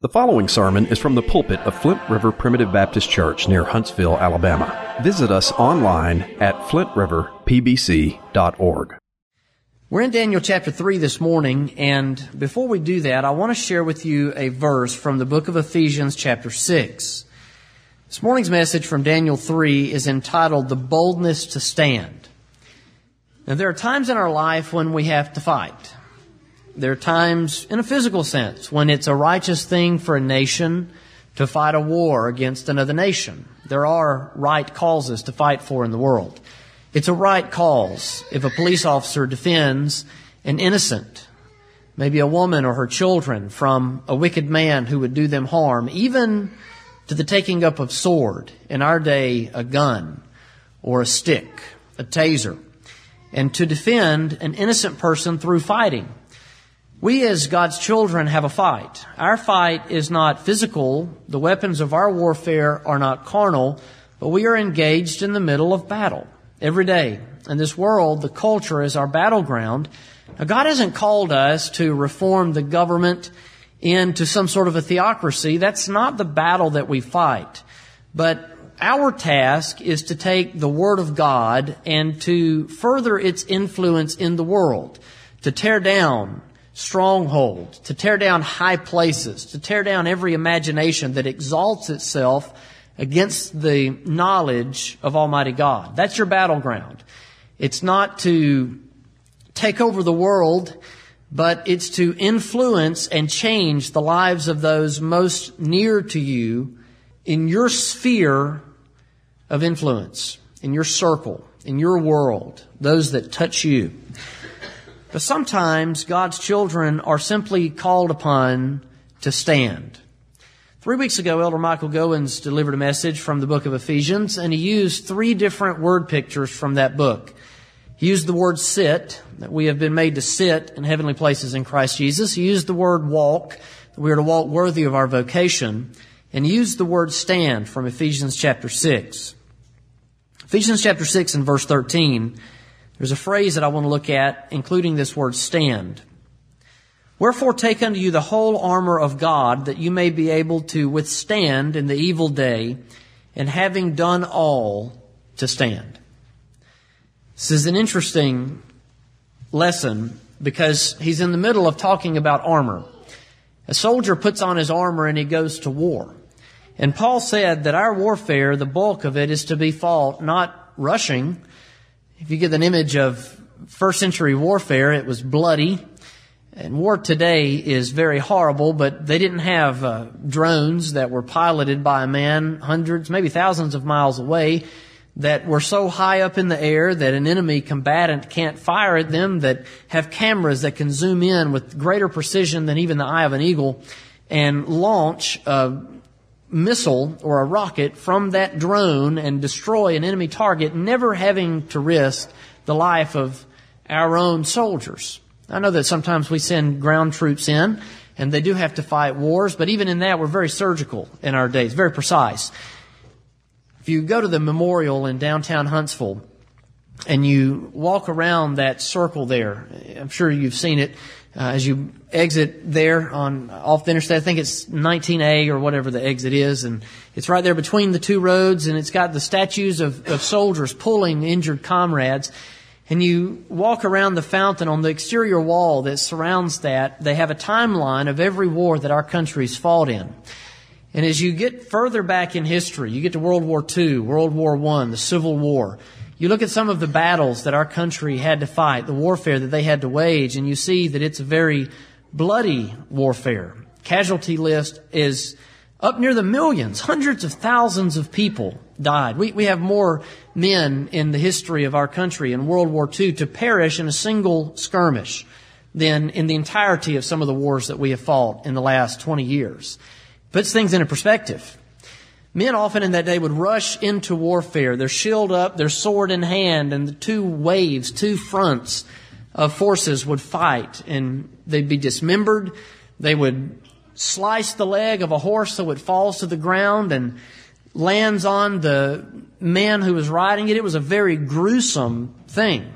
The following sermon is from the pulpit of Flint River Primitive Baptist Church near Huntsville, Alabama. Visit us online at flintriverpbc.org. We're in Daniel chapter 3 this morning, and before we do that, I want to share with you a verse from the book of Ephesians chapter 6. This morning's message from Daniel 3 is entitled, The Boldness to Stand. Now, there are times in our life when we have to fight. There are times, in a physical sense, when it's a righteous thing for a nation to fight a war against another nation. There are right causes to fight for in the world. It's a right cause if a police officer defends an innocent, maybe a woman or her children, from a wicked man who would do them harm, even to the taking up of sword, in our day a gun or a stick, a taser, and to defend an innocent person through fighting. We as God's children have a fight. Our fight is not physical. The weapons of our warfare are not carnal, but we are engaged in the middle of battle every day. In this world, the culture is our battleground. Now, God hasn't called us to reform the government into some sort of a theocracy. That's not the battle that we fight. But our task is to take the Word of God and to further its influence in the world, to tear down strongholds, to tear down high places, to tear down every imagination that exalts itself against the knowledge of Almighty God. That's your battleground. It's not to take over the world, but it's to influence and change the lives of those most near to you in your sphere of influence, in your circle, in your world, those that touch you. But sometimes God's children are simply called upon to stand. 3 weeks ago, Elder Michael Goins delivered a message from the book of Ephesians, and he used 3 different word pictures from that book. He used the word sit, that we have been made to sit in heavenly places in Christ Jesus. He used the word walk, that we are to walk worthy of our vocation. And he used the word stand from Ephesians chapter 6. Ephesians chapter 6 and verse 13, there's a phrase that I want to look at, including this word stand. Wherefore take unto you the whole armor of God, that you may be able to withstand in the evil day, and having done all, to stand. This is an interesting lesson because he's in the middle of talking about armor. A soldier puts on his armor and he goes to war. And Paul said that our warfare, the bulk of it, is to be fought not rushing. If you get an image of first century warfare, it was bloody. And war today is very horrible, but they didn't have drones that were piloted by a man hundreds, maybe thousands of miles away, that were so high up in the air that an enemy combatant can't fire at them, that have cameras that can zoom in with greater precision than even the eye of an eagle and launch a missile or a rocket from that drone and destroy an enemy target, never having to risk the life of our own soldiers. I know that sometimes we send ground troops in and they do have to fight wars, but even in that we're very surgical in our days, very precise. If you go to the memorial in downtown Huntsville and you walk around that circle there, I'm sure you've seen it as you exit there off the interstate. I think it's 19A or whatever the exit is, and it's right there between the 2 roads, and it's got the statues of soldiers pulling injured comrades. And you walk around the fountain on the exterior wall that surrounds that. They have a timeline of every war that our country's fought in. And as you get further back in history, you get to World War II, World War I, the Civil War. You look at some of the battles that our country had to fight, the warfare that they had to wage, and you see that it's a very bloody warfare. Casualty list is up near the millions. Hundreds of thousands of people died. We have more men in the history of our country in World War II to perish in a single skirmish than in the entirety of some of the wars that we have fought in the last 20 years. Puts things into perspective. Men often in that day would rush into warfare, their shield up, their sword in hand, and the 2 fronts of forces would fight, and they'd be dismembered. They would slice the leg of a horse so it falls to the ground and lands on the man who was riding it. It was a very gruesome thing.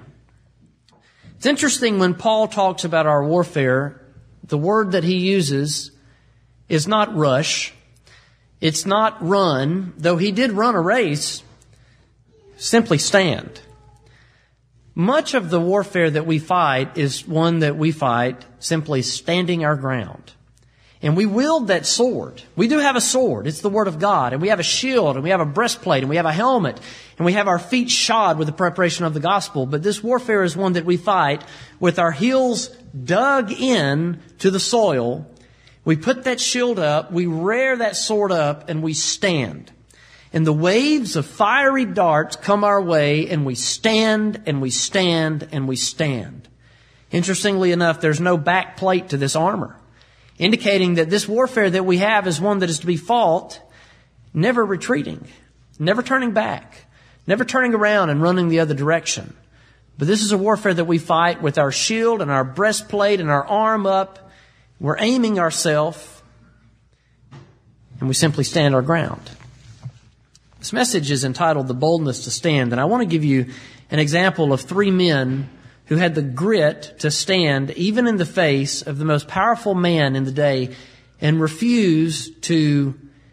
It's interesting when Paul talks about our warfare, the word that he uses is not rush. It's not run, though he did run a race. Simply stand. Much of the warfare that we fight is one that we fight simply standing our ground. And we wield that sword. We do have a sword. It's the Word of God. And we have a shield, and we have a breastplate, and we have a helmet, and we have our feet shod with the preparation of the gospel. But this warfare is one that we fight with our heels dug in to the soil. We put that shield up, we rear that sword up, and we stand. And the waves of fiery darts come our way, and we stand, and we stand, and we stand. Interestingly enough, there's no back plate to this armor, indicating that this warfare that we have is one that is to be fought, never retreating, never turning back, never turning around and running the other direction. But this is a warfare that we fight with our shield and our breastplate and our arm up. We're aiming ourselves, and we simply stand our ground. This message is entitled The Boldness to Stand, and I want to give you an example of 3 men who had the grit to stand even in the face of the most powerful man in the day and refuse to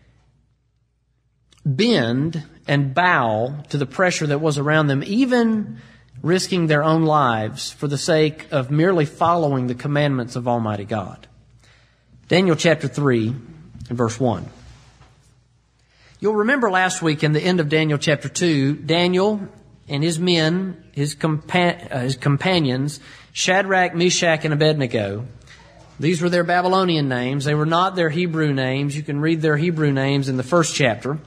bend and bow to the pressure that was around them, even risking their own lives for the sake of merely following the commandments of Almighty God. Daniel chapter 3 and verse 1. You'll remember last week in the end of Daniel chapter 2, Daniel and his men, his companions, Shadrach, Meshach, and Abednego. These were their Babylonian names. They were not their Hebrew names. You can read their Hebrew names in the first chapter.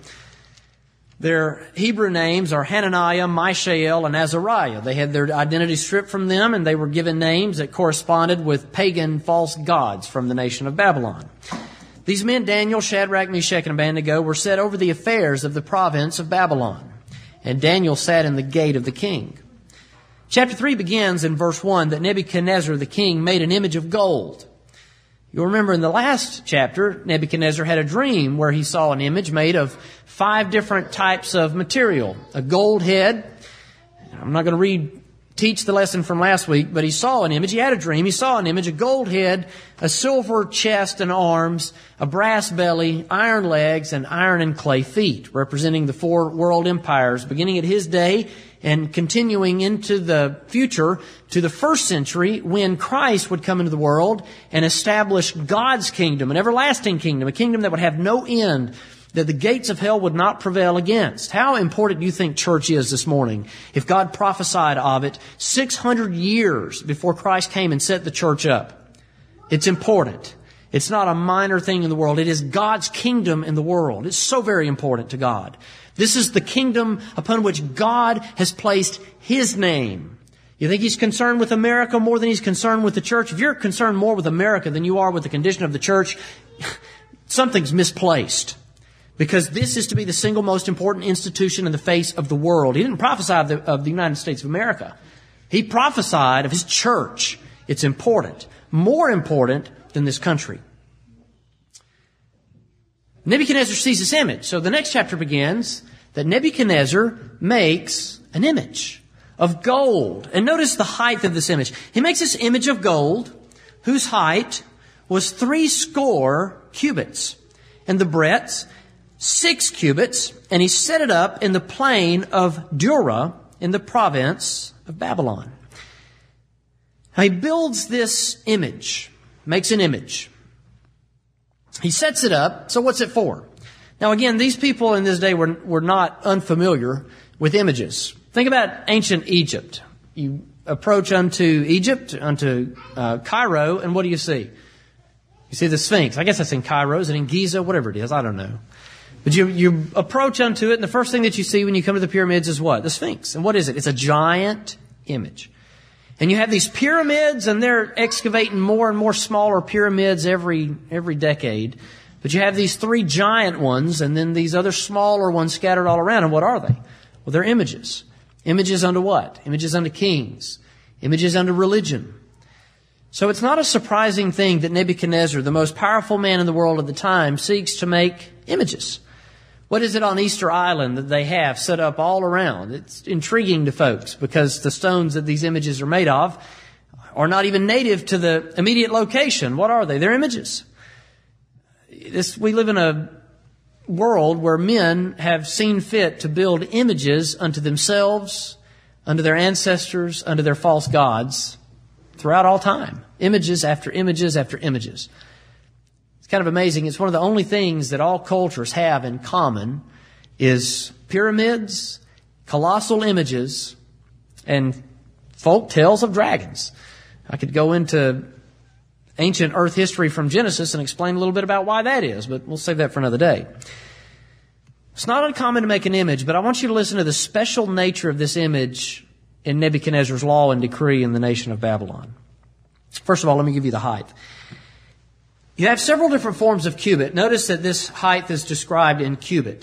Their Hebrew names are Hananiah, Mishael, and Azariah. They had their identity stripped from them, and they were given names that corresponded with pagan false gods from the nation of Babylon. These men, Daniel, Shadrach, Meshach, and Abednego, were set over the affairs of the province of Babylon. And Daniel sat in the gate of the king. Chapter 3 begins in verse 1 that Nebuchadnezzar the king made an image of gold. You'll remember in the last chapter, Nebuchadnezzar had a dream where he saw an image made of 5 different types of material. A gold head. I'm not going to teach the lesson from last week, but he saw an image. He had a dream. He saw an image, a gold head, a silver chest and arms, a brass belly, iron legs, and iron and clay feet, representing the 4 world empires, beginning at his day and continuing into the future to the 1st century when Christ would come into the world and establish God's kingdom, an everlasting kingdom, a kingdom that would have no end, that the gates of hell would not prevail against. How important do you think church is this morning if God prophesied of it 600 years before Christ came and set the church up? It's important. It's not a minor thing in the world. It is God's kingdom in the world. It's so very important to God. This is the kingdom upon which God has placed His name. You think He's concerned with America more than He's concerned with the church? If you're concerned more with America than you are with the condition of the church, something's misplaced. Because this is to be the single most important institution in the face of the world. He didn't prophesy of the United States of America. He prophesied of His church. It's important. More important than this country. Nebuchadnezzar sees this image. So the next chapter begins that Nebuchadnezzar makes an image of gold. And notice the height of this image. He makes this image of gold whose height was 70 cubits. And the breadth 6 cubits, and he set it up in the plain of Dura in the province of Babylon. Now he builds this image, makes an image. He sets it up, so what's it for? Now again, these people in this day were not unfamiliar with images. Think about ancient Egypt. You approach unto Egypt, unto Cairo, and what do you see? You see the Sphinx. I guess that's in Cairo, is it in Giza, whatever it is, I don't know. But you approach unto it, and the first thing that you see when you come to the pyramids is what? The Sphinx. And what is it? It's a giant image. And you have these pyramids, and they're excavating more and more smaller pyramids every decade. But you have these 3 giant ones, and then these other smaller ones scattered all around. And what are they? Well, they're images. Images unto what? Images unto kings. Images unto religion. So it's not a surprising thing that Nebuchadnezzar, the most powerful man in the world at the time, seeks to make images. What is it on Easter Island that they have set up all around? It's intriguing to folks because the stones that these images are made of are not even native to the immediate location. What are they? They're images. We live in a world where men have seen fit to build images unto themselves, unto their ancestors, unto their false gods throughout all time. Images after images after images. It's kind of amazing. It's one of the only things that all cultures have in common is pyramids, colossal images, and folk tales of dragons. I could go into ancient earth history from Genesis and explain a little bit about why that is, but we'll save that for another day. It's not uncommon to make an image, but I want you to listen to the special nature of this image in Nebuchadnezzar's law and decree in the nation of Babylon. First of all, let me give you the height. You have several different forms of cubit. Notice that this height is described in cubit.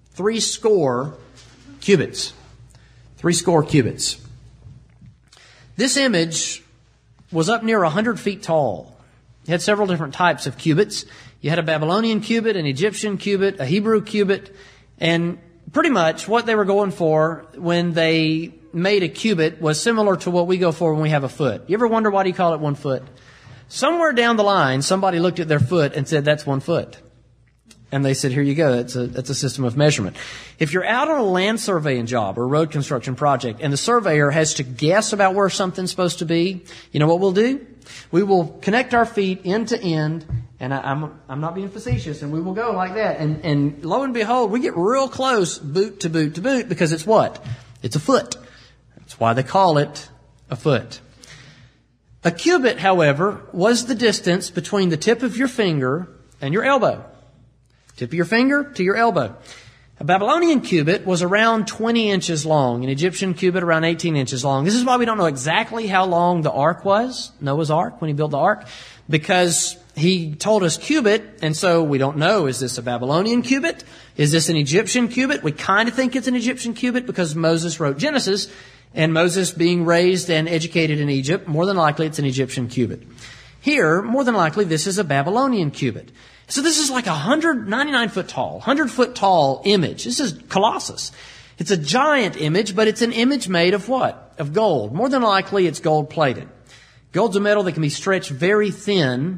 80 cubits. 80 cubits. This image was up near 100 feet tall. It had several different types of cubits. You had a Babylonian cubit, an Egyptian cubit, a Hebrew cubit, and pretty much what they were going for when they made a cubit was similar to what we go for when we have a foot. You ever wonder why do you call it 1 foot? Somewhere down the line, somebody looked at their foot and said, that's 1 foot. And they said, here you go, that's a system of measurement. If you're out on a land surveying job or road construction project and the surveyor has to guess about where something's supposed to be, you know what we'll do? We will connect our feet end to end, and I'm not being facetious, and we will go like that. And lo and behold, we get real close, boot to boot to boot, because it's what? It's a foot. That's why they call it a foot. A cubit, however, was the distance between the tip of your finger and your elbow. Tip of your finger to your elbow. A Babylonian cubit was around 20 inches long. An Egyptian cubit around 18 inches long. This is why we don't know exactly how long the ark was, Noah's ark, when he built the ark, because he told us cubit, and so we don't know, is this a Babylonian cubit? Is this an Egyptian cubit? We kind of think it's an Egyptian cubit because Moses wrote Genesis, and Moses being raised and educated in Egypt, more than likely it's an Egyptian cubit. Here, more than likely, this is a Babylonian cubit. So this is like 199 foot tall, 100 foot tall image. This is Colossus. It's a giant image, but it's an image made of what? Of gold. More than likely, it's gold plated. Gold's a metal that can be stretched very thin,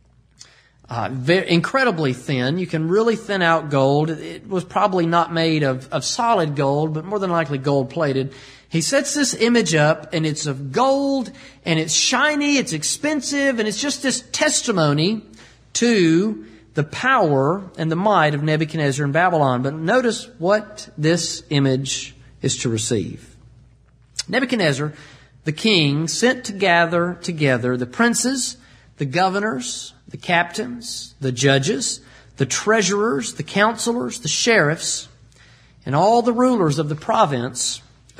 incredibly thin. You can really thin out gold. It was probably not made of solid gold, but more than likely gold plated. He sets this image up, and it's of gold, and it's shiny, it's expensive, and it's just this testimony to the power and the might of Nebuchadnezzar in Babylon. But notice what this image is to receive. Nebuchadnezzar, the king, sent to gather together the princes, the governors, the captains, the judges, the treasurers, the counselors, the sheriffs, and all the rulers of the provinces,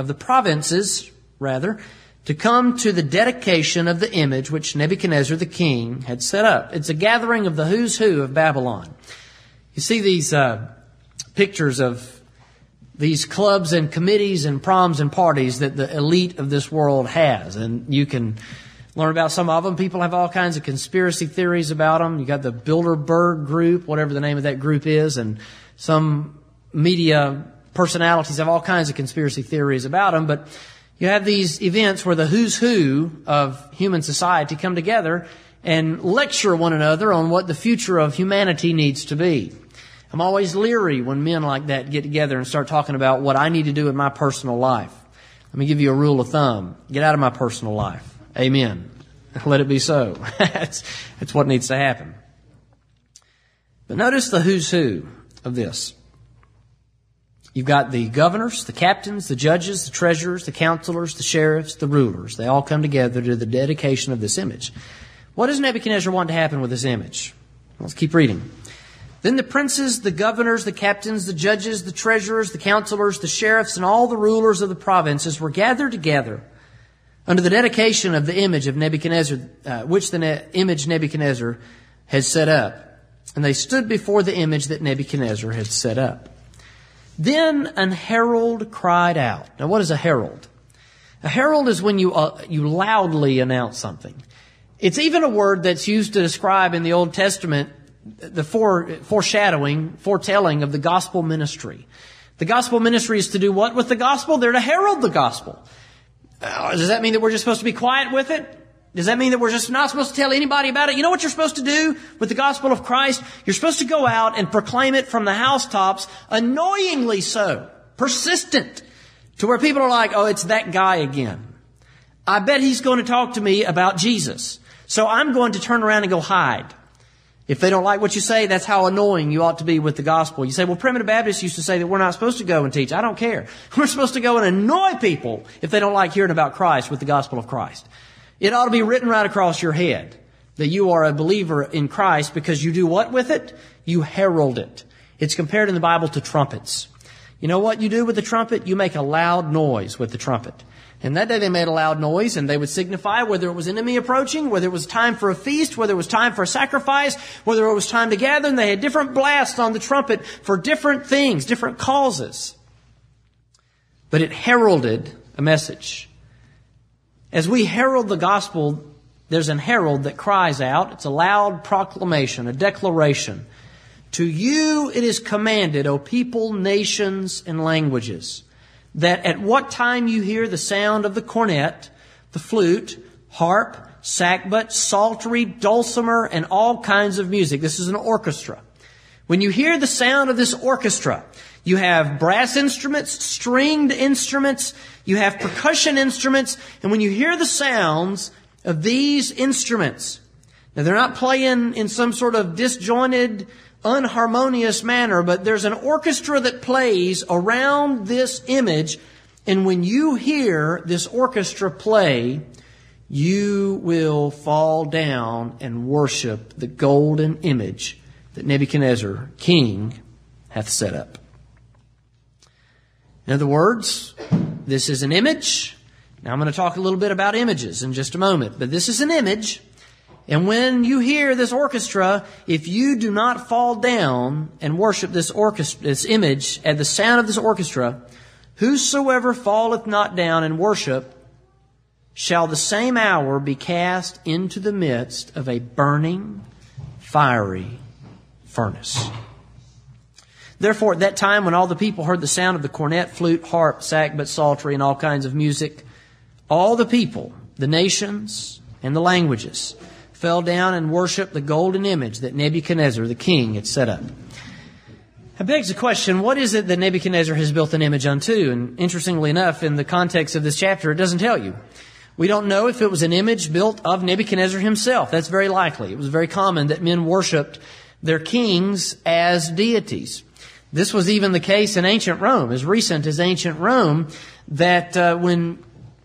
to come to the dedication of the image which Nebuchadnezzar the king had set up. It's a gathering of the who's who of Babylon. You see these pictures of these clubs and committees and proms and parties that the elite of this world has. And you can learn about some of them. People have all kinds of conspiracy theories about them. You got the Bilderberg group, whatever the name of that group is, and some media personalities have all kinds of conspiracy theories about them. But you have these events where the who's who of human society come together and lecture one another on what the future of humanity needs to be. I'm always leery when men like that get together and start talking about what I need to do in my personal life. Let me give you a rule of thumb. Get out of my personal life. Amen. Let it be so. That's what needs to happen. But notice the who's who of this. You've got the governors, the captains, the judges, the treasurers, the counselors, the sheriffs, the rulers. They all come together to the dedication of this image. What does Nebuchadnezzar want to happen with this image? Let's keep reading. Then the princes, the governors, the captains, the judges, the treasurers, the counselors, the sheriffs, and all the rulers of the provinces were gathered together under the dedication of the image of Nebuchadnezzar, which the image Nebuchadnezzar had set up. And they stood before the image that Nebuchadnezzar had set up. Then an herald cried out. Now, what is a herald? A herald is when you loudly announce something. It's even a word that's used to describe in the Old Testament the foretelling of the gospel ministry. The gospel ministry is to do what with the gospel? They're to herald the gospel. Does that mean that we're just supposed to be quiet with it? Does that mean that we're just not supposed to tell anybody about it? You know what you're supposed to do with the gospel of Christ? You're supposed to go out and proclaim it from the housetops, annoyingly so, persistent, to where people are like, oh, it's that guy again. I bet he's going to talk to me about Jesus. So I'm going to turn around and go hide. If they don't like what you say, that's how annoying you ought to be with the gospel. You say, well, Primitive Baptists used to say that we're not supposed to go and teach. I don't care. We're supposed to go and annoy people if they don't like hearing about Christ with the gospel of Christ. It ought to be written right across your head that you are a believer in Christ because you do what with it? You herald it. It's compared in the Bible to trumpets. You know what you do with the trumpet? You make a loud noise with the trumpet. And that day they made a loud noise, and they would signify whether it was enemy approaching, whether it was time for a feast, whether it was time for a sacrifice, whether it was time to gather, and they had different blasts on the trumpet for different things, different causes. But it heralded a message. As we herald the gospel, there's an herald that cries out. It's a loud proclamation, a declaration. To you it is commanded, O people, nations, and languages, that at what time you hear the sound of the cornet, the flute, harp, sackbut, psaltery, dulcimer, and all kinds of music. This is an orchestra. When you hear the sound of this orchestra, you have brass instruments, stringed instruments, you have percussion instruments, and when you hear the sounds of these instruments, now they're not playing in some sort of disjointed, unharmonious manner, but there's an orchestra that plays around this image, and when you hear this orchestra play, you will fall down and worship the golden image that Nebuchadnezzar, king, hath set up. In other words, this is an image. Now I'm going to talk a little bit about images in just a moment, but this is an image. And when you hear this orchestra, if you do not fall down and worship this image at the sound of this orchestra, whosoever falleth not down and worship shall the same hour be cast into the midst of a burning, fiery furnace. Therefore, at that time when all the people heard the sound of the cornet, flute, harp, sackbut, psaltery, and all kinds of music, all the people, the nations, and the languages fell down and worshiped the golden image that Nebuchadnezzar, the king, had set up. That begs the question, what is it that Nebuchadnezzar has built an image unto? And interestingly enough, in the context of this chapter, it doesn't tell you. We don't know if it was an image built of Nebuchadnezzar himself. That's very likely. It was very common that men worshiped their kings as deities. This was even the case in ancient Rome, as recent as ancient Rome, that when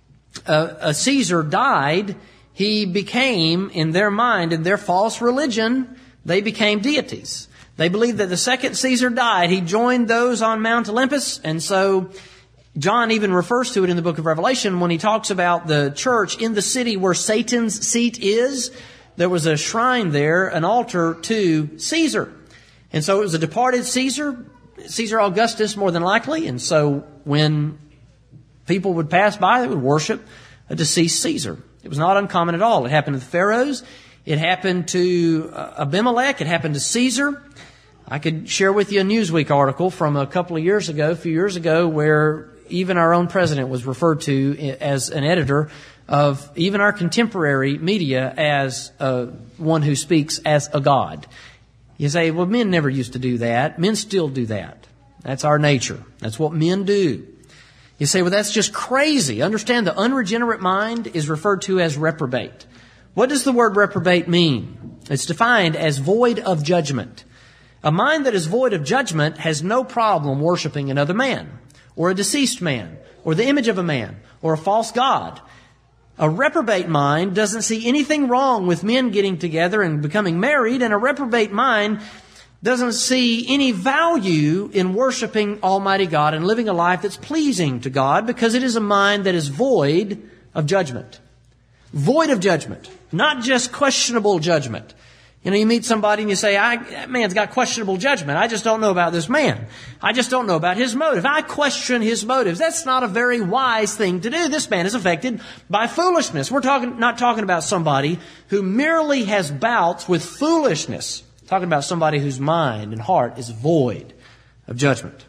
a Caesar died, he became, in their mind, in their false religion, they became deities. They believed that the second Caesar died, he joined those on Mount Olympus. And so John even refers to it in the book of Revelation when he talks about the church in the city where Satan's seat is. There was a shrine there, an altar to Caesar. And so it was a departed Caesar Augustus more than likely. And so when people would pass by, they would worship a deceased Caesar. It was not uncommon at all. It happened to the pharaohs. It happened to Abimelech. It happened to Caesar. I could share with you a Newsweek article from a few years ago, where even our own president was referred to as an editor of even our contemporary media as one who speaks as a god. You say, well, men never used to do that. Men still do that. That's our nature. That's what men do. You say, well, that's just crazy. Understand, the unregenerate mind is referred to as reprobate. What does the word reprobate mean? It's defined as void of judgment. A mind that is void of judgment has no problem worshiping another man, or a deceased man, or the image of a man, or a false god. A reprobate mind doesn't see anything wrong with men getting together and becoming married, and a reprobate mind doesn't see any value in worshiping Almighty God and living a life that's pleasing to God, because it is a mind that is void of judgment. Void of judgment. Not just questionable judgment. You know, you meet somebody and you say, that man's got questionable judgment. I just don't know about this man. I just don't know about his motive. I question his motives. That's not a very wise thing to do. This man is affected by foolishness. We're not talking about somebody who merely has bouts with foolishness. Talking about somebody whose mind and heart is void of judgment.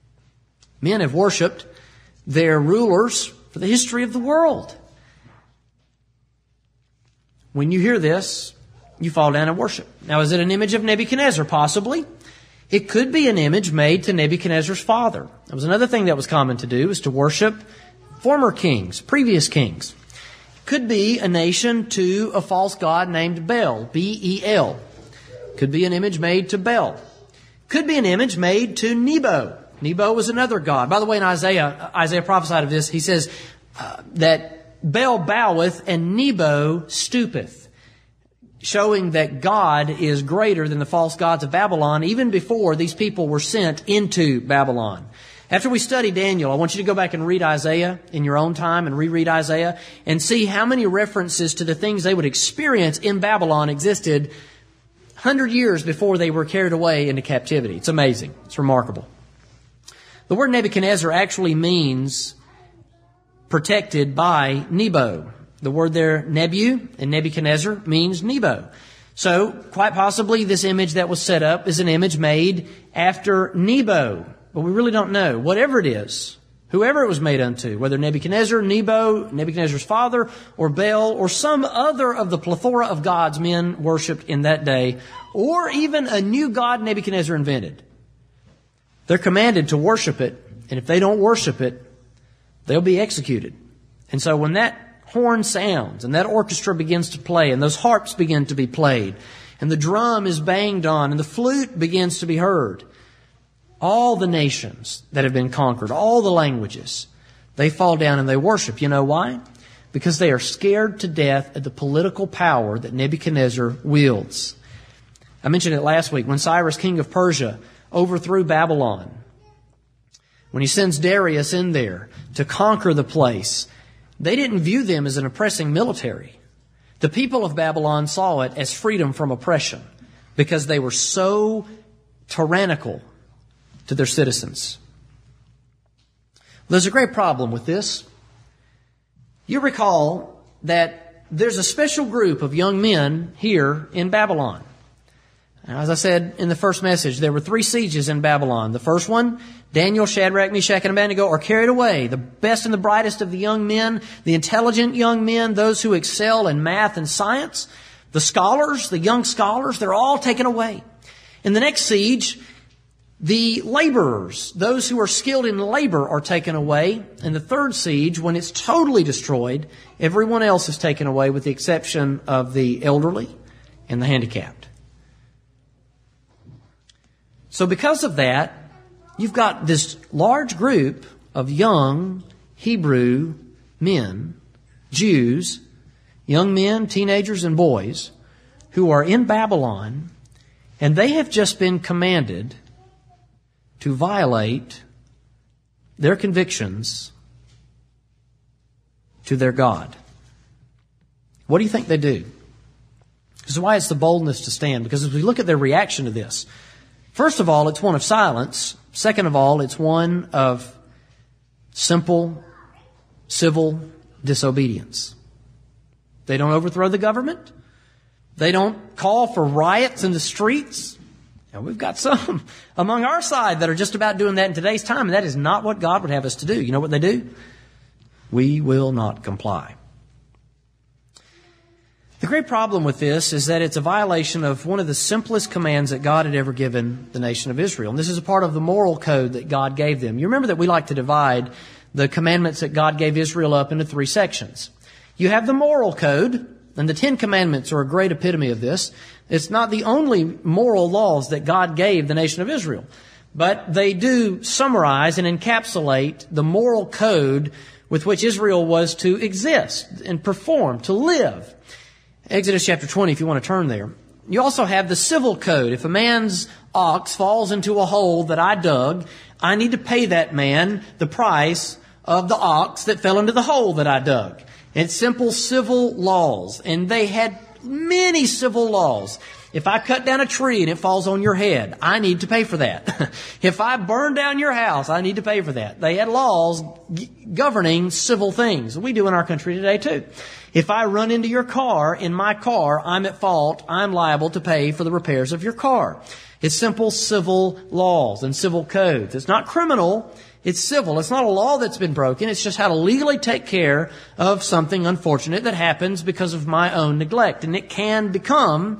Men have worshipped their rulers for the history of the world. When you hear this, you fall down and worship. Now, is it an image of Nebuchadnezzar? Possibly. It could be an image made to Nebuchadnezzar's father. That was another thing that was common to do, is to worship former kings, previous kings. Could be a nation to a false god named Bel, B-E-L. Could be an image made to Bel. Could be an image made to Nebo. Nebo was another god. By the way, in Isaiah prophesied of this. He says that Bel boweth and Nebo stoopeth, showing that God is greater than the false gods of Babylon even before these people were sent into Babylon. After we study Daniel, I want you to go back and read Isaiah in your own time and reread Isaiah and see how many references to the things they would experience in Babylon existed 100 years before they were carried away into captivity. It's amazing. It's remarkable. The word Nebuchadnezzar actually means protected by Nebo. The word there, Nebu, and Nebuchadnezzar means Nebo. So, quite possibly, this image that was set up is an image made after Nebo. But we really don't know. Whatever it is, whoever it was made unto, whether Nebuchadnezzar, Nebo, Nebuchadnezzar's father, or Bel, or some other of the plethora of gods men worshipped in that day, or even a new god Nebuchadnezzar invented, they're commanded to worship it, and if they don't worship it, they'll be executed. And so when that horn sounds, and that orchestra begins to play, and those harps begin to be played, and the drum is banged on, and the flute begins to be heard, all the nations that have been conquered, all the languages, they fall down and they worship. You know why? Because they are scared to death at the political power that Nebuchadnezzar wields. I mentioned it last week when Cyrus, king of Persia, overthrew Babylon. When he sends Darius in there to conquer the place, they didn't view them as an oppressing military. The people of Babylon saw it as freedom from oppression because they were so tyrannical to their citizens. There's a great problem with this. You recall that there's a special group of young men here in Babylon. And as I said in the first message, there were 3 sieges in Babylon. The first one, Daniel, Shadrach, Meshach, and Abednego are carried away. The best and the brightest of the young men, the intelligent young men, those who excel in math and science, the scholars, the young scholars, they're all taken away. In the next siege, the laborers, those who are skilled in labor, are taken away. In the third siege, when it's totally destroyed, everyone else is taken away with the exception of the elderly and the handicapped. So because of that, you've got this large group of young Hebrew men, Jews, young men, teenagers, and boys who are in Babylon, and they have just been commanded to violate their convictions to their God. What do you think they do? This is why it's the boldness to stand. Because as we look at their reaction to this, first of all, it's one of silence. Second of all, it's one of simple civil disobedience. They don't overthrow the government. They don't call for riots in the streets. And we've got some among our side that are just about doing that in today's time, and that is not what God would have us to do. You know what they do? We will not comply. The great problem with this is that it's a violation of one of the simplest commands that God had ever given the nation of Israel. And this is a part of the moral code that God gave them. You remember that we like to divide the commandments that God gave Israel up into 3 sections. You have the moral code, and the 10 Commandments are a great epitome of this. It's not the only moral laws that God gave the nation of Israel, but they do summarize and encapsulate the moral code with which Israel was to exist and perform, to live. Exodus chapter 20, if you want to turn there. You also have the civil code. If a man's ox falls into a hole that I dug, I need to pay that man the price of the ox that fell into the hole that I dug. It's simple civil laws, and they had many civil laws. If I cut down a tree and it falls on your head, I need to pay for that. If I burn down your house, I need to pay for that. They had laws governing civil things. We do in our country today too. If I run into your car in my car, I'm at fault. I'm liable to pay for the repairs of your car. It's simple civil laws and civil codes. It's not criminal. It's civil. It's not a law that's been broken. It's just how to legally take care of something unfortunate that happens because of my own neglect. And it can become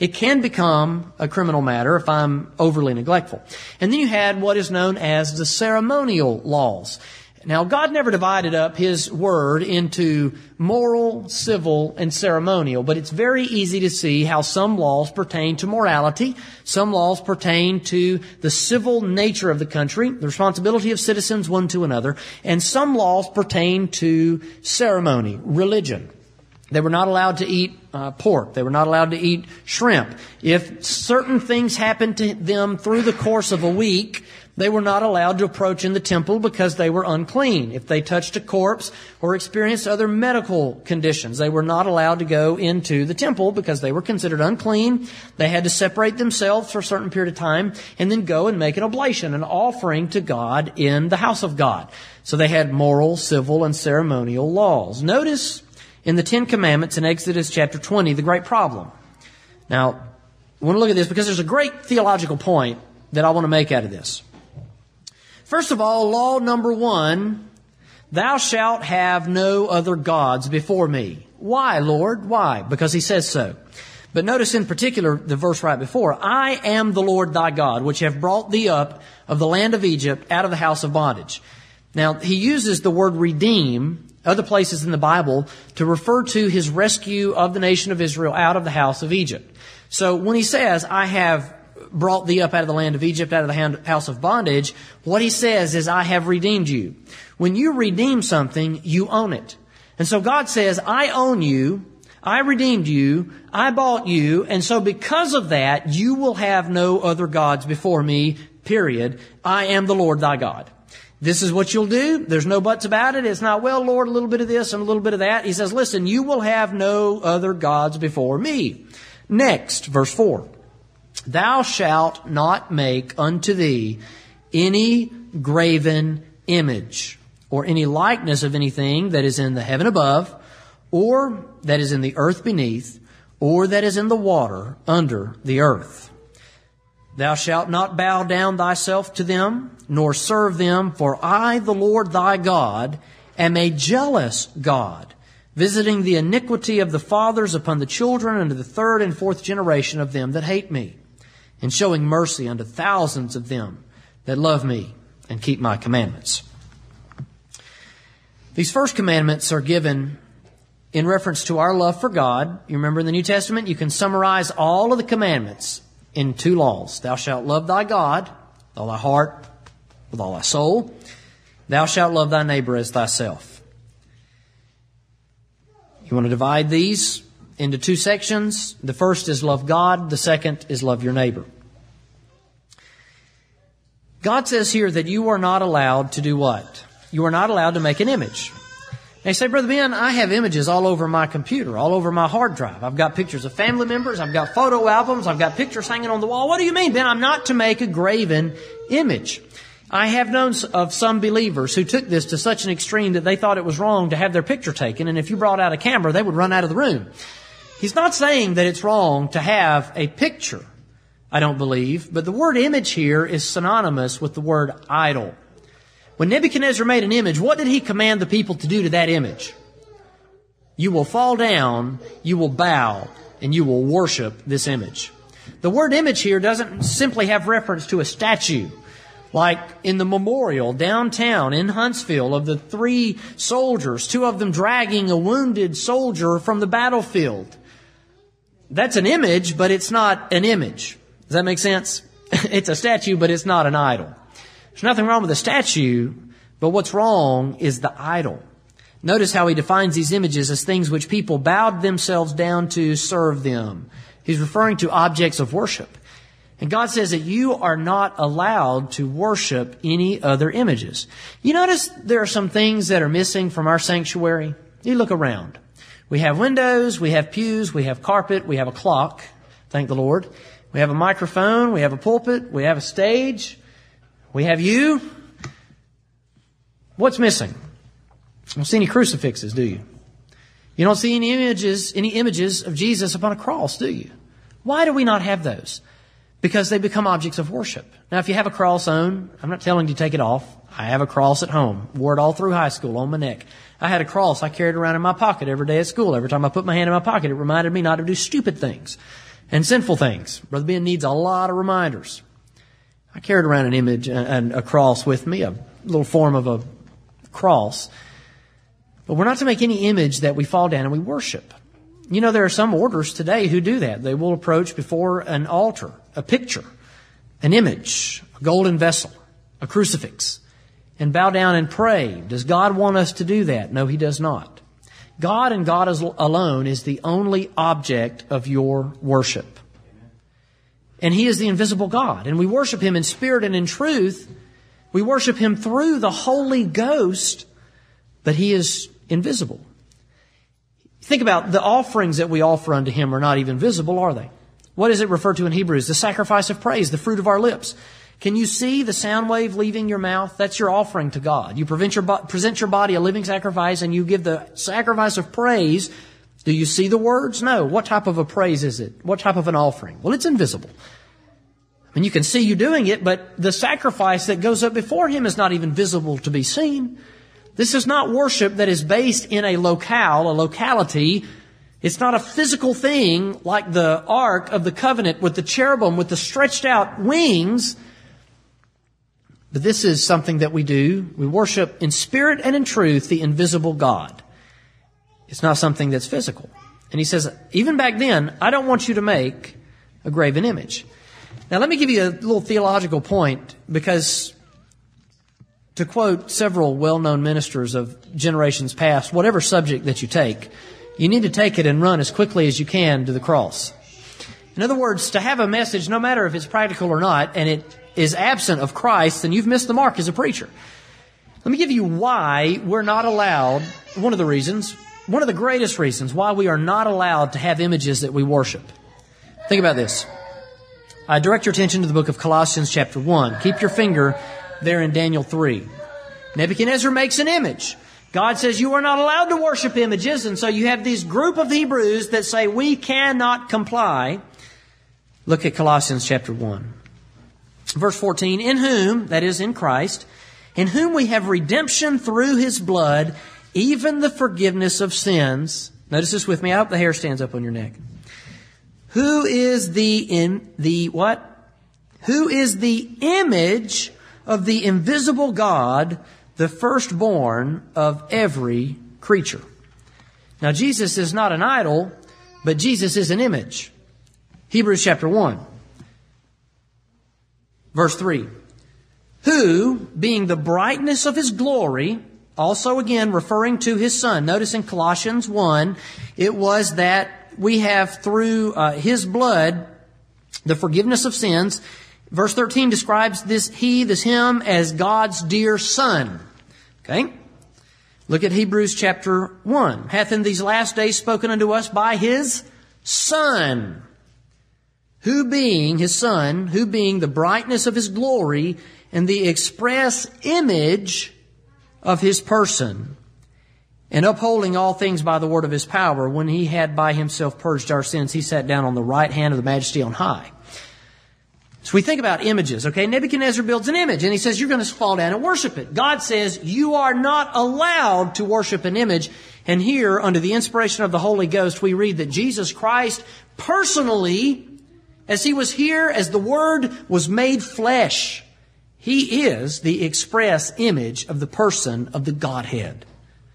a criminal matter if I'm overly neglectful. And then you had what is known as the ceremonial laws. Now, God never divided up His Word into moral, civil, and ceremonial, but it's very easy to see how some laws pertain to morality, some laws pertain to the civil nature of the country, the responsibility of citizens one to another, and some laws pertain to ceremony, religion. They were not allowed to eat pork. They were not allowed to eat shrimp. If certain things happened to them through the course of a week, they were not allowed to approach in the temple because they were unclean. If they touched a corpse or experienced other medical conditions, they were not allowed to go into the temple because they were considered unclean. They had to separate themselves for a certain period of time and then go and make an oblation, an offering to God in the house of God. So they had moral, civil, and ceremonial laws. Notice in the Ten Commandments in Exodus chapter 20, the great problem. Now, I want to look at this because there's a great theological point that I want to make out of this. First of all, law number 1, thou shalt have no other gods before me. Why, Lord? Why? Because He says so. But notice in particular the verse right before, I am the Lord thy God, which have brought thee up of the land of Egypt out of the house of bondage. Now, He uses the word redeem other places in the Bible to refer to His rescue of the nation of Israel out of the house of Egypt. So when He says, I have brought thee up out of the land of Egypt, out of the house of bondage, what He says is, I have redeemed you. When you redeem something, you own it. And so God says, I own you, I redeemed you, I bought you, and so because of that, you will have no other gods before me, period. I am the Lord thy God. This is what you'll do. There's no buts about it. It's not, well, Lord, a little bit of this and a little bit of that. He says, listen, you will have no other gods before me. Next, verse 4. Thou shalt not make unto thee any graven image or any likeness of anything that is in the heaven above, or that is in the earth beneath, or that is in the water under the earth. Thou shalt not bow down thyself to them, nor serve them, for I, the Lord thy God, am a jealous God, visiting the iniquity of the fathers upon the children unto the third and fourth generation of them that hate me, and showing mercy unto thousands of them that love me and keep my commandments. These first commandments are given in reference to our love for God. You remember in the New Testament, you can summarize all of the commandments in 2 laws. Thou shalt love thy God with all thy heart, with all thy soul. Thou shalt love thy neighbor as thyself. You want to divide these into 2 sections. The first is love God. The second is love your neighbor. God says here that you are not allowed to do what? You are not allowed to make an image. Now you say, Brother Ben, I have images all over my computer, all over my hard drive. I've got pictures of family members. I've got photo albums. I've got pictures hanging on the wall. What do you mean, Ben? I'm not to make a graven image. I have known of some believers who took this to such an extreme that they thought it was wrong to have their picture taken, and if you brought out a camera, they would run out of the room. He's not saying that it's wrong to have a picture, I don't believe, but the word image here is synonymous with the word idol. When Nebuchadnezzar made an image, what did he command the people to do to that image? You will fall down, you will bow, and you will worship this image. The word image here doesn't simply have reference to a statue, like in the memorial downtown in Huntsville of the 3 soldiers, 2 of them dragging a wounded soldier from the battlefield. That's an image, but it's not an image. Does that make sense? It's a statue, but it's not an idol. There's nothing wrong with a statue, but what's wrong is the idol. Notice how he defines these images as things which people bowed themselves down to serve them. He's referring to objects of worship. And God says that you are not allowed to worship any other images. You notice there are some things that are missing from our sanctuary? You look around. We have windows, we have pews, we have carpet, we have a clock. Thank the Lord. We have a microphone, we have a pulpit, we have a stage. We have you. What's missing? You don't see any crucifixes, do you? You don't see any images of Jesus upon a cross, do you? Why do we not have those? because they become objects of worship. Now, if you have a cross on, I'm not telling you to take it off. I have a cross at home. Wore it all through high school on my neck. I had a cross I carried around in my pocket every day at school. Every time I put my hand in my pocket, it reminded me not to do stupid things and sinful things. Brother Ben needs a lot of reminders. I carried around an image and a cross with me, a little form of a cross. But we're not to make any image that we fall down and we worship. You know, there are some orders today who do that. They will approach before an altar, a picture, an image, a golden vessel, a crucifix, and bow down and pray. Does God want us to do that? No, He does not. God and God alone is the only object of your worship. And He is the invisible God. And we worship Him in spirit and in truth. We worship Him through the Holy Ghost, but He is invisible. Think about the offerings that we offer unto Him are not even visible, are they? What is it referred to in Hebrews? The sacrifice of praise, the fruit of our lips. Can you see the sound wave leaving your mouth? That's your offering to God. You present your body a living sacrifice and you give the sacrifice of praise. Do you see the words? No. What type of a praise is it? What type of an offering? Well, it's invisible. I mean, you can see you doing it, but the sacrifice that goes up before Him is not even visible to be seen. This is not worship that is based in a locale, a locality. It's not a physical thing like the Ark of the Covenant with the cherubim with the stretched out wings. But this is something that we do. We worship in spirit and in truth the invisible God. It's not something that's physical. And He says, even back then, I don't want you to make a graven image. Now let me give you a little theological point, because to quote several well-known ministers of generations past, whatever subject that you take, you need to take it and run as quickly as you can to the cross. In other words, to have a message, no matter if it's practical or not, and it is absent of Christ, then you've missed the mark as a preacher. Let me give you why we're not allowed, one of the greatest reasons why we are not allowed to have images that we worship. Think about this. I direct your attention to the book of Colossians chapter 1. Keep your finger there in Daniel 3. Nebuchadnezzar makes an image. God says you are not allowed to worship images, and so you have this group of Hebrews that say we cannot comply. Look at Colossians chapter 1. Verse 14, in whom, that is in Christ, in whom we have redemption through His blood, even the forgiveness of sins. Notice this with me. I hope the hair stands up on your neck. Who is the image of the invisible God, the firstborn of every creature. Now, Jesus is not an idol, but Jesus is an image. Hebrews chapter 1, verse 3. Who, being the brightness of His glory, also again referring to His Son. Notice in Colossians 1, it was that we have through His blood the forgiveness of sins. Verse 13 describes this Him as God's dear Son. Okay? Look at Hebrews chapter 1. Hath in these last days spoken unto us by His Son. Who being His Son, who being the brightness of His glory and the express image of His person, and upholding all things by the word of His power, when He had by Himself purged our sins, He sat down on the right hand of the Majesty on high. So we think about images, okay? Nebuchadnezzar builds an image and he says, you're going to fall down and worship it. God says, you are not allowed to worship an image. And here, under the inspiration of the Holy Ghost, we read that Jesus Christ personally, as He was here, as the Word was made flesh, He is the express image of the person of the Godhead.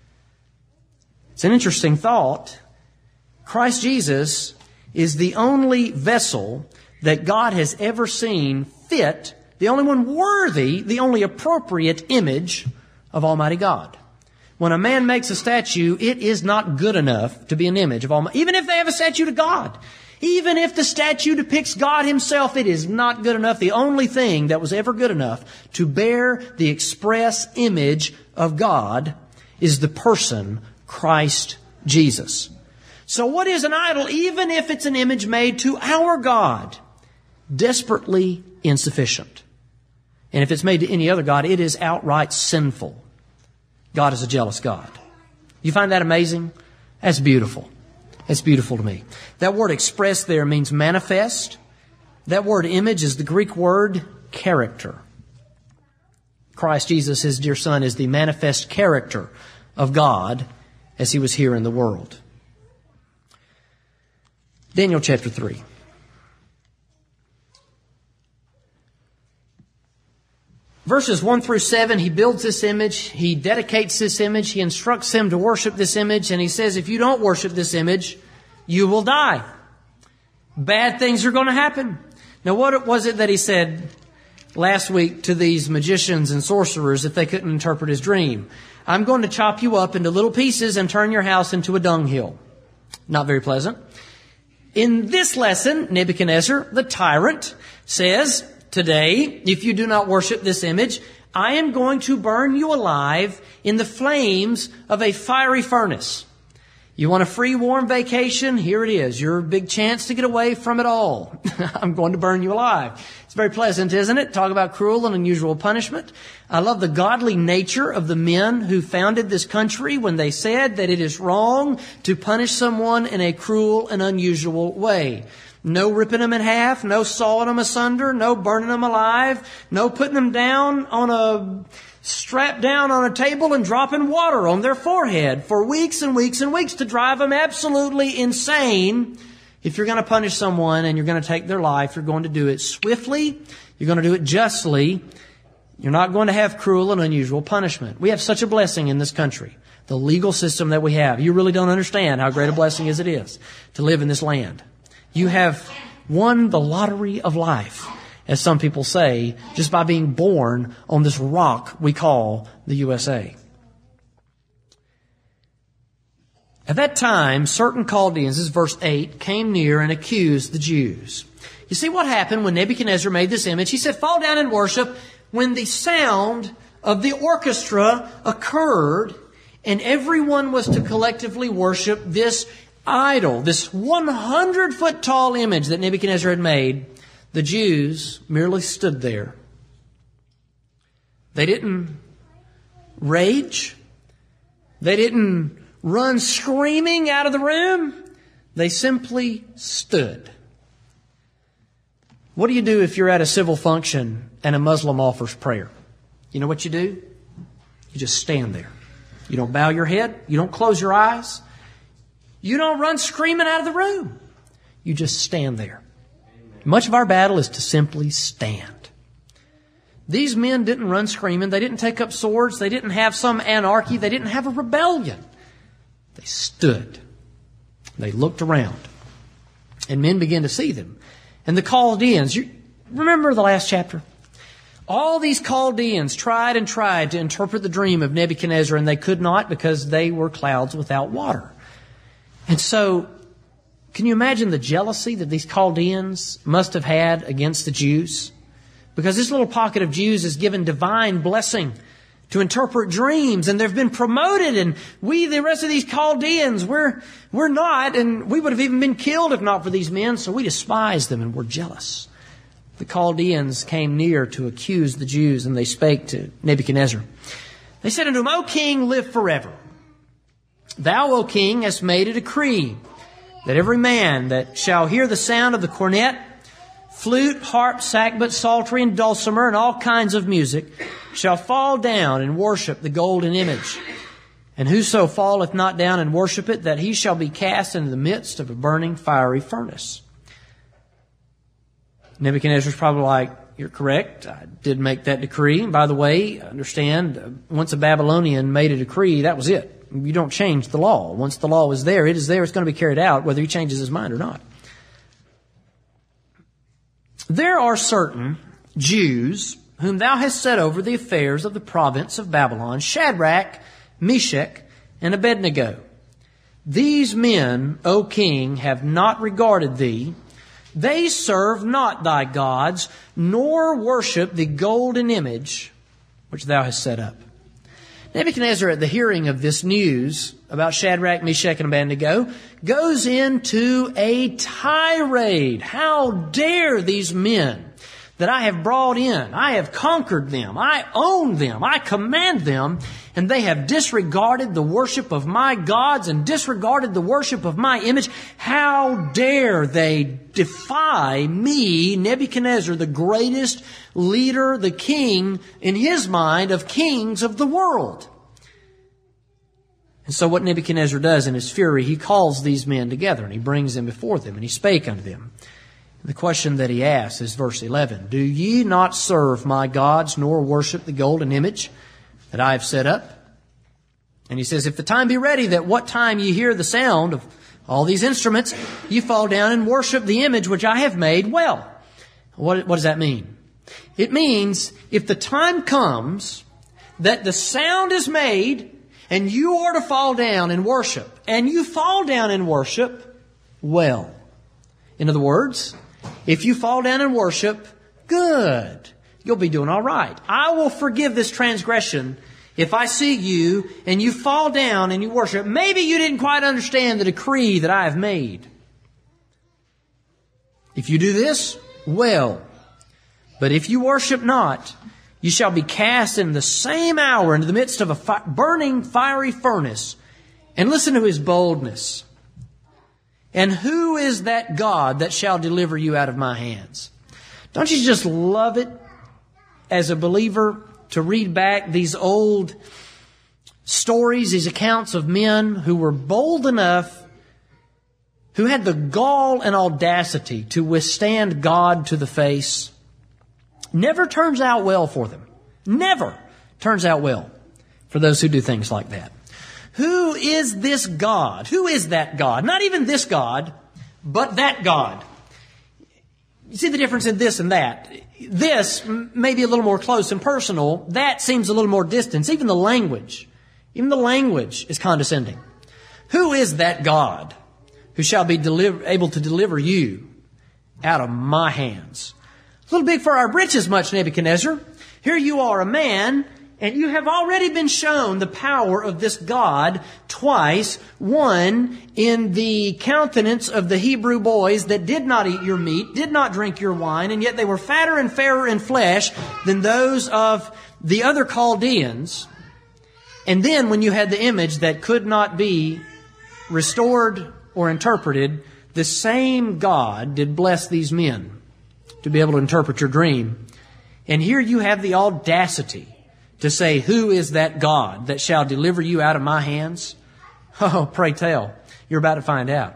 It's an interesting thought. Christ Jesus is the only vessel that God has ever seen fit, the only one worthy, the only appropriate image of Almighty God. When a man makes a statue, it is not good enough to be an image of Almighty. Even if they have a statue to God, even if the statue depicts God Himself, it is not good enough. The only thing that was ever good enough to bear the express image of God is the person Christ Jesus. So what is an idol, even if it's an image made to our God? Desperately insufficient. And if it's made to any other God, it is outright sinful. God is a jealous God. You find that amazing? That's beautiful. That's beautiful to me. That word express there means manifest. That word image is the Greek word character. Christ Jesus, His dear Son, is the manifest character of God as He was here in the world. Daniel chapter 3. Verses 1 through 7, he builds this image, he dedicates this image, he instructs them to worship this image, and he says, if you don't worship this image, you will die. Bad things are going to happen. Now, what was it that he said last week to these magicians and sorcerers if they couldn't interpret his dream? I'm going to chop you up into little pieces and turn your house into a dunghill. Not very pleasant. In this lesson, Nebuchadnezzar, the tyrant, says, today, if you do not worship this image, I am going to burn you alive in the flames of a fiery furnace. You want a free, warm vacation? Here it is. Your big chance to get away from it all. I'm going to burn you alive. It's very pleasant, isn't it? Talk about cruel and unusual punishment. I love the godly nature of the men who founded this country when they said that it is wrong to punish someone in a cruel and unusual way. No ripping them in half, no sawing them asunder, no burning them alive, no putting them down on a strapped down on a table and dropping water on their forehead for weeks and weeks and weeks to drive them absolutely insane. If you're going to punish someone and you're going to take their life, you're going to do it swiftly, you're going to do it justly. You're not going to have cruel and unusual punishment. We have such a blessing in this country, the legal system that we have. You really don't understand how great a blessing it is to live in this land. You have won the lottery of life, as some people say, just by being born on this rock we call the USA. At that time, certain Chaldeans, this is verse 8, came near and accused the Jews. You see what happened when Nebuchadnezzar made this image? He said, fall down and worship. When the sound of the orchestra occurred and everyone was to collectively worship this idol, this 100-foot tall image that Nebuchadnezzar had made, the Jews merely stood there. They didn't rage. They didn't run screaming out of the room. They simply stood. What do you do if you're at a civil function and a Muslim offers prayer? You know what you do? You just stand there. You don't bow your head. You don't close your eyes. You don't run screaming out of the room. You just stand there. Much of our battle is to simply stand. These men didn't run screaming. They didn't take up swords. They didn't have some anarchy. They didn't have a rebellion. They stood. They looked around. And men began to see them. And the Chaldeans, you remember the last chapter? All these Chaldeans tried and tried to interpret the dream of Nebuchadnezzar, and they could not because they were clouds without water. And so, can you imagine the jealousy that these Chaldeans must have had against the Jews? Because this little pocket of Jews is given divine blessing to interpret dreams, and they've been promoted, and we, the rest of these Chaldeans, we're not, and we would have even been killed if not for these men, so we despise them and we're jealous. The Chaldeans came near to accuse the Jews, and they spake to Nebuchadnezzar. They said unto him, O king, live forever. Thou, O king, hast made a decree that every man that shall hear the sound of the cornet, flute, harp, sackbut, psaltery, and dulcimer, and all kinds of music, shall fall down and worship the golden image. And whoso falleth not down and worship it, that he shall be cast into the midst of a burning fiery furnace. Nebuchadnezzar's probably like, you're correct. I did make that decree. And by the way, understand, once a Babylonian made a decree, that was it. You don't change the law. Once the law is there, it is there. It's going to be carried out, whether he changes his mind or not. There are certain Jews whom thou hast set over the affairs of the province of Babylon, Shadrach, Meshach, and Abednego. These men, O king, have not regarded thee. They serve not thy gods, nor worship the golden image which thou hast set up. Nebuchadnezzar, at the hearing of this news about Shadrach, Meshach, and Abednego, goes into a tirade. How dare these men that I have brought in. I have conquered them. I own them. I command them. And they have disregarded the worship of my gods and disregarded the worship of my image. How dare they defy me, Nebuchadnezzar, the greatest leader, the king, in his mind, of kings of the world. And so what Nebuchadnezzar does in his fury, he calls these men together and he brings them before them and he spake unto them. The question that he asks is verse 11. Do ye not serve my gods, nor worship the golden image that I have set up? And he says, if the time be ready, that what time ye hear the sound of all these instruments, you fall down and worship the image which I have made. Well, what does that mean? It means if the time comes that the sound is made and you are to fall down and worship, and you fall down and worship, well. In other words, if you fall down and worship, good. You'll be doing all right. I will forgive this transgression if I see you and you fall down and you worship. Maybe you didn't quite understand the decree that I have made. If you do this, well. But if you worship not, you shall be cast in the same hour into the midst of a burning fiery furnace. And listen to his boldness. And who is that God that shall deliver you out of my hands? Don't you just love it as a believer to read back these old stories, these accounts of men who were bold enough, who had the gall and audacity to withstand God to the face? Never turns out well for them. Never turns out well for those who do things like that. Who is this God? Who is that God? Not even this God, but that God. You see the difference in this and that. This may be a little more close and personal. That seems a little more distant. Even the language is condescending. Who is that God who shall be able to deliver you out of my hands? A little big for our britches, much, Nebuchadnezzar. Here you are, a man, and you have already been shown the power of this God twice. One, in the countenance of the Hebrew boys that did not eat your meat, did not drink your wine, and yet they were fatter and fairer in flesh than those of the other Chaldeans. And then when you had the image that could not be restored or interpreted, the same God did bless these men to be able to interpret your dream. And here you have the audacity to say, who is that God that shall deliver you out of my hands? Oh, pray tell. You're about to find out.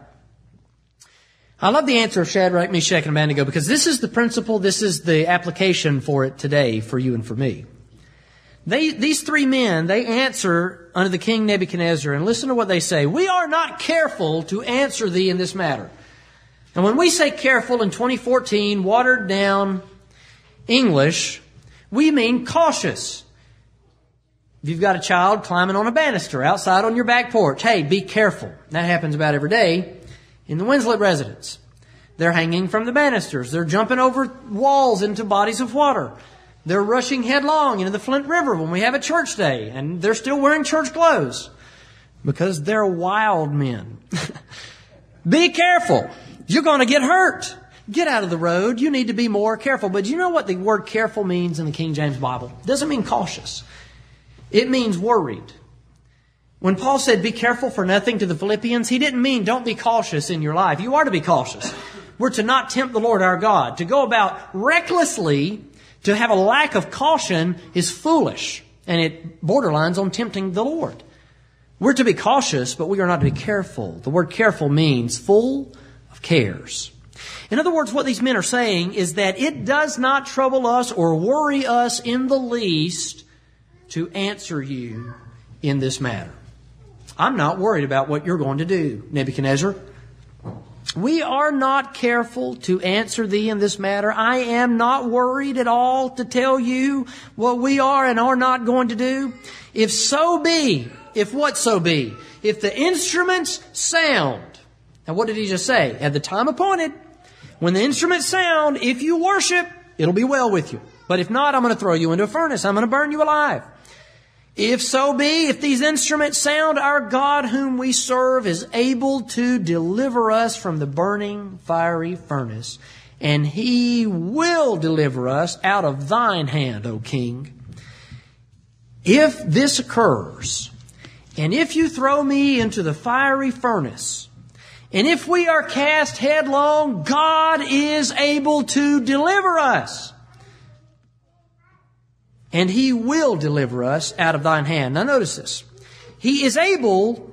I love the answer of Shadrach, Meshach, and Abednego because this is the principle, this is the application for it today for you and for me. These three men, they answer unto the king Nebuchadnezzar, and listen to what they say. We are not careful to answer thee in this matter. And when we say careful in 2014, watered down English, we mean cautious. If you've got a child climbing on a banister outside on your back porch, hey, be careful. That happens about every day in the Winslet residence. They're hanging from the banisters. They're jumping over walls into bodies of water. They're rushing headlong into the Flint River when we have a church day, and they're still wearing church clothes because they're wild men. Be careful. You're going to get hurt. Get out of the road. You need to be more careful. But you know what the word careful means in the King James Bible? It doesn't mean cautious. It means worried. When Paul said, be careful for nothing to the Philippians, he didn't mean don't be cautious in your life. You are to be cautious. We're to not tempt the Lord our God. To go about recklessly, to have a lack of caution is foolish. And it borderlines on tempting the Lord. We're to be cautious, but we are not to be careful. The word careful means full of cares. In other words, what these men are saying is that it does not trouble us or worry us in the least to answer you in this matter. I'm not worried about what you're going to do, Nebuchadnezzar. We are not careful to answer thee in this matter. I am not worried at all to tell you what we are and are not going to do. If so be, if what so be, if the instruments sound. Now what did he just say? At the time appointed, when the instruments sound, if you worship, it'll be well with you. But if not, I'm going to throw you into a furnace. I'm going to burn you alive. If so be, if these instruments sound, our God whom we serve is able to deliver us from the burning fiery furnace. and He will deliver us out of thine hand, O King. If this occurs, and if you throw me into the fiery furnace, and if we are cast headlong, God is able to deliver us. And He will deliver us out of thine hand. Now notice this. He is able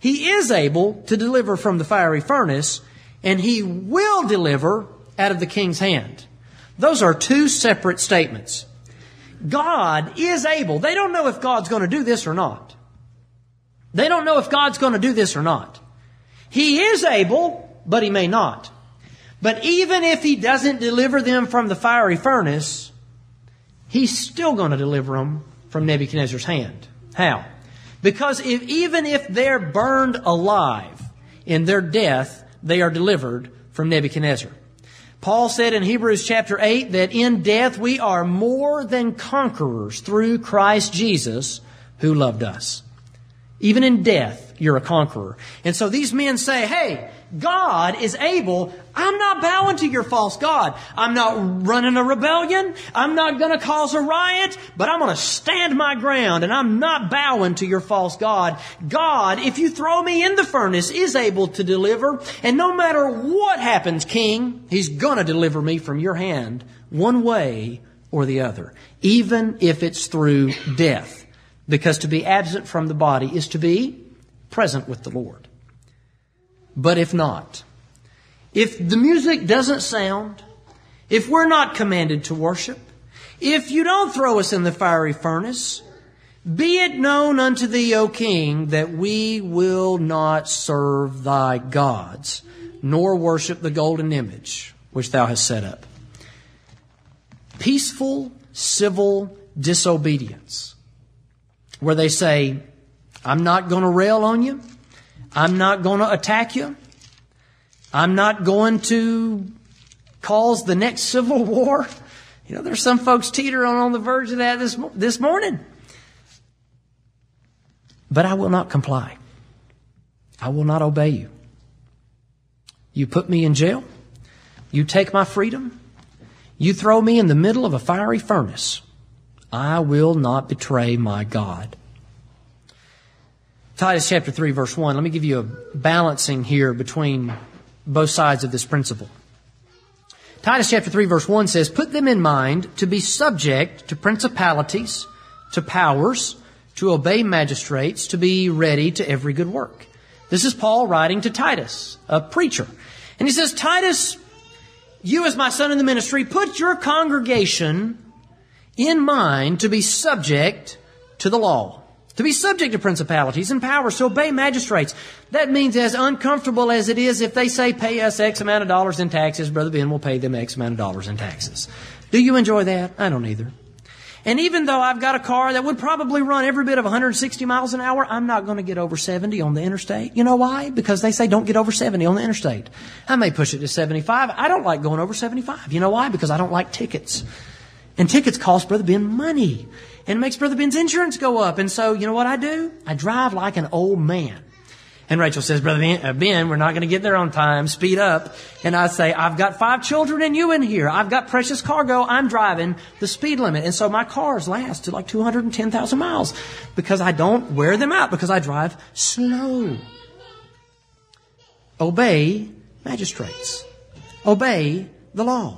to deliver from the fiery furnace, and He will deliver out of the king's hand. Those are two separate statements. God is able. They don't know if God's going to do this or not. They don't know if God's going to do this or not. He is able, but He may not. But even if He doesn't deliver them from the fiery furnace, He's still going to deliver them from Nebuchadnezzar's hand. How? Because even if they're burned alive in their death, they are delivered from Nebuchadnezzar. Paul said in Hebrews chapter 8 that in death we are more than conquerors through Christ Jesus who loved us. Even in death, you're a conqueror. And so these men say, hey, God is able. I'm not bowing to your false God. I'm not running a rebellion. I'm not going to cause a riot, but I'm going to stand my ground, and I'm not bowing to your false God. God, if you throw me in the furnace, is able to deliver. And no matter what happens, King, He's going to deliver me from your hand one way or the other, even if it's through death. Because to be absent from the body is to be present with the Lord. But if not, if the music doesn't sound, if we're not commanded to worship, if you don't throw us in the fiery furnace, be it known unto thee, O King, that we will not serve thy gods, nor worship the golden image which thou hast set up. Peaceful, civil disobedience, where they say, I'm not going to rail on you. I'm not going to attack you. I'm not going to cause the next civil war. You know, there's some folks teetering on the verge of that this morning. But I will not comply. I will not obey you. You put me in jail. You take my freedom. You throw me in the middle of a fiery furnace. I will not betray my God. Titus chapter 3, verse 1. Let me give you a balancing here between both sides of this principle. Titus chapter 3, verse 1 says, put them in mind to be subject to principalities, to powers, to obey magistrates, to be ready to every good work. This is Paul writing to Titus, a preacher. And he says, Titus, you as my son in the ministry, put your congregation in mind to be subject to the law, to be subject to principalities and powers, to obey magistrates. That means as uncomfortable as it is if they say pay us X amount of dollars in taxes, Brother Ben will pay them X amount of dollars in taxes. Do you enjoy that? I don't either. And even though I've got a car that would probably run every bit of 160 miles an hour, I'm not going to get over 70 on the interstate. You know why? Because they say don't get over 70 on the interstate. I may push it to 75. I don't like going over 75. You know why? Because I don't like tickets. And tickets cost Brother Ben money. And it makes Brother Ben's insurance go up. And so, you know what I do? I drive like an old man. And Rachel says, Brother Ben, we're not going to get there on time. Speed up. And I say, I've got 5 children and you in here. I've got precious cargo. I'm driving the speed limit. And so my cars last to like 210,000 miles because I don't wear them out because I drive slow. Obey magistrates. Obey the law.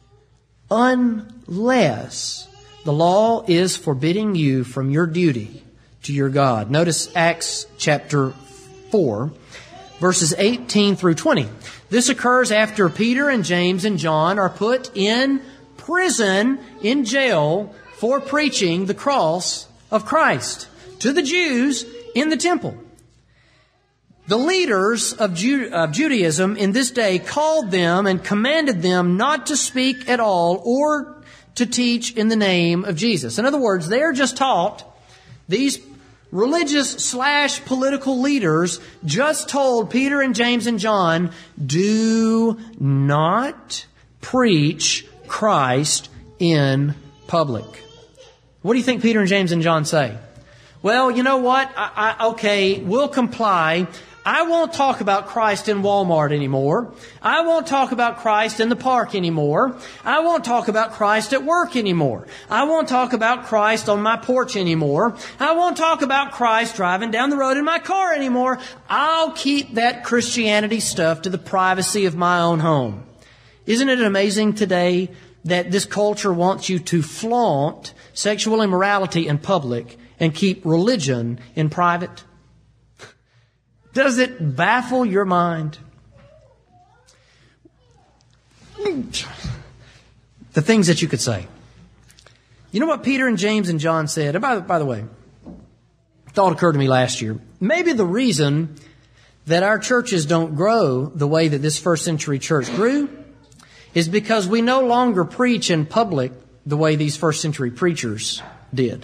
Unless the law is forbidding you from your duty to your God. Notice Acts chapter 4, verses 18 through 20. This occurs after Peter and James and John are put in prison, in jail, for preaching the cross of Christ to the Jews in the temple. The leaders of Judaism in this day called them and commanded them not to speak at all or to teach in the name of Jesus. In other words, they're just taught, these religious/political leaders just told Peter and James and John, do not preach Christ in public. What do you think Peter and James and John say? Well, you know what? Okay, we'll comply. I won't talk about Christ in Walmart anymore. I won't talk about Christ in the park anymore. I won't talk about Christ at work anymore. I won't talk about Christ on my porch anymore. I won't talk about Christ driving down the road in my car anymore. I'll keep that Christianity stuff to the privacy of my own home. Isn't it amazing today that this culture wants you to flaunt sexual immorality in public and keep religion in private? Does it baffle your mind? The things that you could say. You know what Peter and James and John said? And by the way, thought occurred to me last year. Maybe the reason that our churches don't grow the way that this first century church grew is because we no longer preach in public the way these first century preachers did.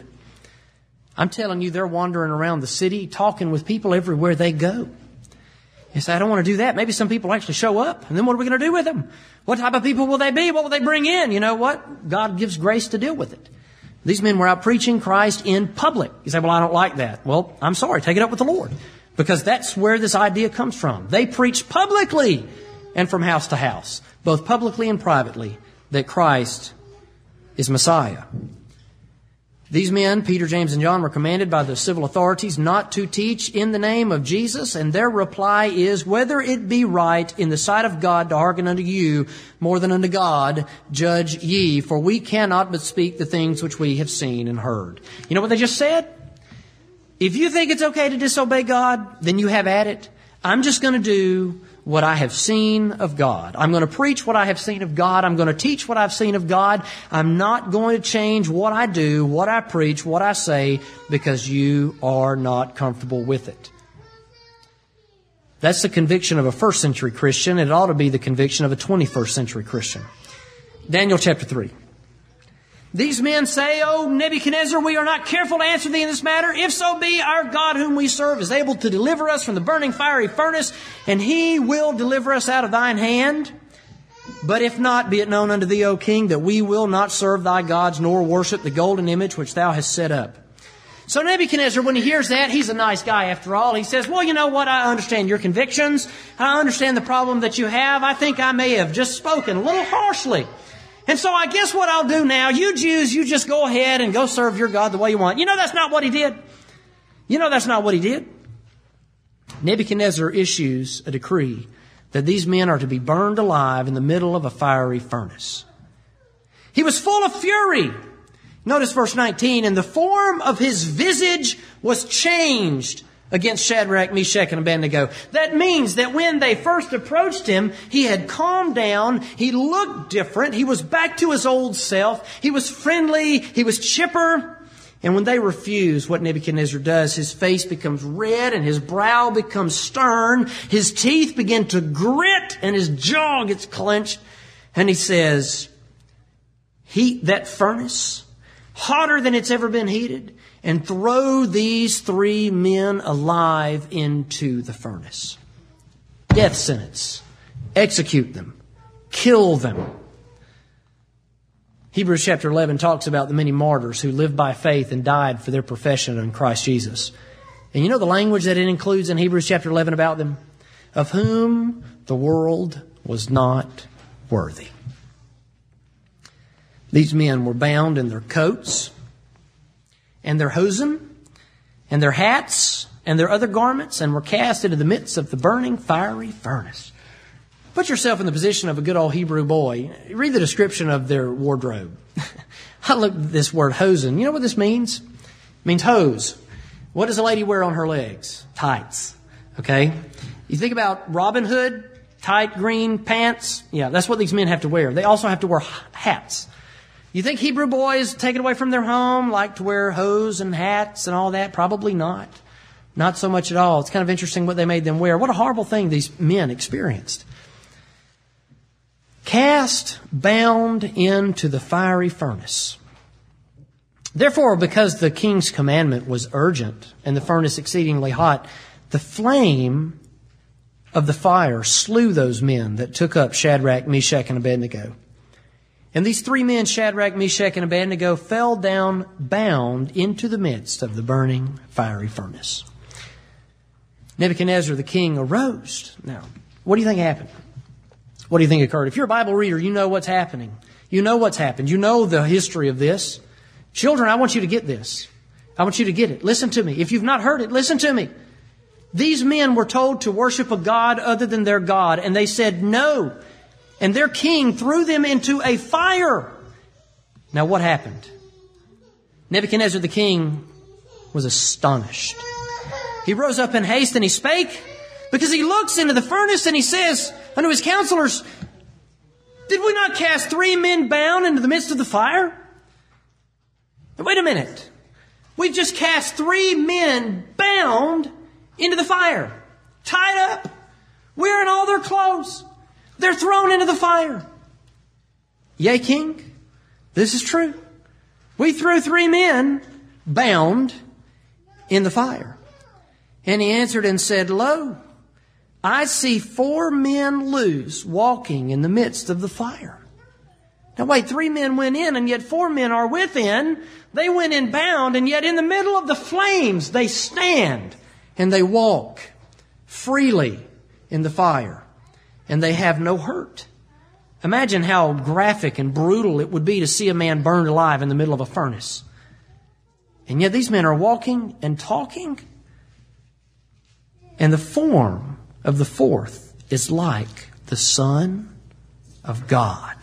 I'm telling you, they're wandering around the city talking with people everywhere they go. You say, I don't want to do that. Maybe some people actually show up. And then what are we going to do with them? What type of people will they be? What will they bring in? You know what? God gives grace to deal with it. These men were out preaching Christ in public. You say, well, I don't like that. Well, I'm sorry. Take it up with the Lord. Because that's where this idea comes from. They preached publicly and from house to house, both publicly and privately, that Christ is Messiah. These men, Peter, James, and John, were commanded by the civil authorities not to teach in the name of Jesus, and their reply is, whether it be right in the sight of God to hearken unto you more than unto God, judge ye, for we cannot but speak the things which we have seen and heard. You know what they just said? If you think it's okay to disobey God, then you have at it. I'm just going to do what I have seen of God. I'm going to preach what I have seen of God. I'm going to teach what I've seen of God. I'm not going to change what I do, what I preach, what I say, because you are not comfortable with it. That's the conviction of a first century Christian. It ought to be the conviction of a 21st century Christian. Daniel chapter 3. These men say, O Nebuchadnezzar, we are not careful to answer thee in this matter. If so be, our God whom we serve is able to deliver us from the burning fiery furnace, and he will deliver us out of thine hand. But if not, be it known unto thee, O king, that we will not serve thy gods, nor worship the golden image which thou hast set up. So Nebuchadnezzar, when he hears that, he's a nice guy after all. He says, well, you know what? I understand your convictions. I understand the problem that you have. I think I may have just spoken a little harshly. And so I guess what I'll do now, you Jews, you just go ahead and go serve your God the way you want. You know that's not what he did. You know that's not what he did. Nebuchadnezzar issues a decree that these men are to be burned alive in the middle of a fiery furnace. He was full of fury. Notice verse 19, and the form of his visage was changed against Shadrach, Meshach, and Abednego. That means that when they first approached him, he had calmed down. He looked different. He was back to his old self. He was friendly. He was chipper. And when they refuse, what Nebuchadnezzar does, his face becomes red and his brow becomes stern. His teeth begin to grit and his jaw gets clenched. And he says, heat that furnace hotter than it's ever been heated, and throw these three men alive into the furnace. Death sentence. Execute them. Kill them. Hebrews chapter 11 talks about the many martyrs who lived by faith and died for their profession in Christ Jesus. And you know the language that it includes in Hebrews chapter 11 about them? Of whom the world was not worthy. These men were bound in their coats and their hosen and their hats and their other garments and were cast into the midst of the burning fiery furnace. Put yourself in the position of a good old Hebrew boy. Read the description of their wardrobe. I looked at this word hosen. You know what this means? It means hose. What does a lady wear on her legs? Tights. Okay? You think about Robin Hood, tight green pants. Yeah, that's what these men have to wear. They also have to wear hats. You think Hebrew boys taken away from their home like to wear hose and hats and all that? Probably not. Not so much at all. It's kind of interesting what they made them wear. What a horrible thing these men experienced. Cast, bound into the fiery furnace. Therefore, because the king's commandment was urgent and the furnace exceedingly hot, the flame of the fire slew those men that took up Shadrach, Meshach, and Abednego. And these three men, Shadrach, Meshach, and Abednego, fell down bound into the midst of the burning fiery furnace. Nebuchadnezzar the king arose. Now, what do you think happened? What do you think occurred? If you're a Bible reader, you know what's happening. You know what's happened. You know the history of this. Children, I want you to get this. I want you to get it. Listen to me. If you've not heard it, listen to me. These men were told to worship a god other than their God, and they said no. And their king threw them into a fire. Now what happened? Nebuchadnezzar the king was astonished. He rose up in haste and he spake, because he looks into the furnace and he says unto his counselors, did we not cast 3 men bound into the midst of the fire? Now, wait a minute. We've just cast 3 men bound into the fire, tied up, wearing all their clothes. They're thrown into the fire. Yea, king, this is true. We threw 3 men bound in the fire. And he answered and said, lo, I see 4 men loose walking in the midst of the fire. Now wait, 3 men went in and yet 4 men are within. They went in bound and yet in the middle of the flames they stand and they walk freely in the fire and they have no hurt. Imagine how graphic and brutal it would be to see a man burned alive in the middle of a furnace. And yet these men are walking and talking. And the form of the 4th is like the Son of God.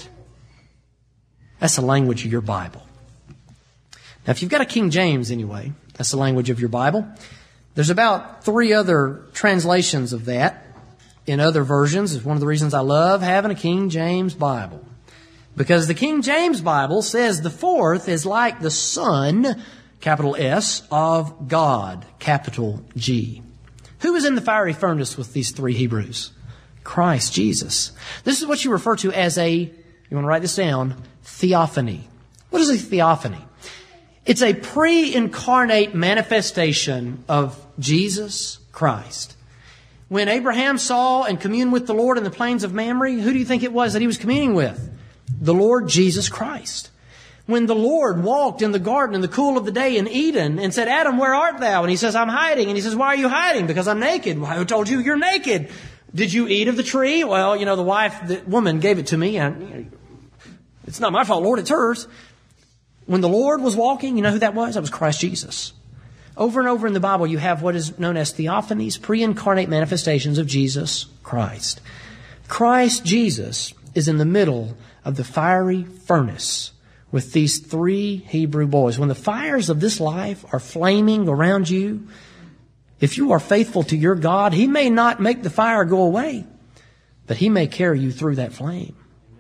That's the language of your Bible. Now, if you've got a King James anyway, that's the language of your Bible. There's about 3 other translations of that in other versions. It's one of the reasons I love having a King James Bible. Because the King James Bible says the 4th is like the Son, capital S, of God, capital G. Who was in the fiery furnace with these 3 Hebrews? Christ Jesus. This is what you refer to as you want to write this down, theophany. What is a theophany? It's a pre-incarnate manifestation of Jesus Christ. When Abraham saw and communed with the Lord in the plains of Mamre, who do you think it was that he was communing with? The Lord Jesus Christ. When the Lord walked in the garden in the cool of the day in Eden and said, Adam, where art thou? And he says, I'm hiding. And he says, why are you hiding? Because I'm naked. Well, who told you you're naked? Did you eat of the tree? Well, the woman gave it to me. And it's not my fault, Lord, it's hers. When the Lord was walking, you know who that was? That was Christ Jesus. Over and over in the Bible, you have what is known as theophanies, pre-incarnate manifestations of Jesus Christ. Christ Jesus is in the middle of the fiery furnace with these 3 Hebrew boys. When the fires of this life are flaming around you, if you are faithful to your God, He may not make the fire go away, but He may carry you through that flame.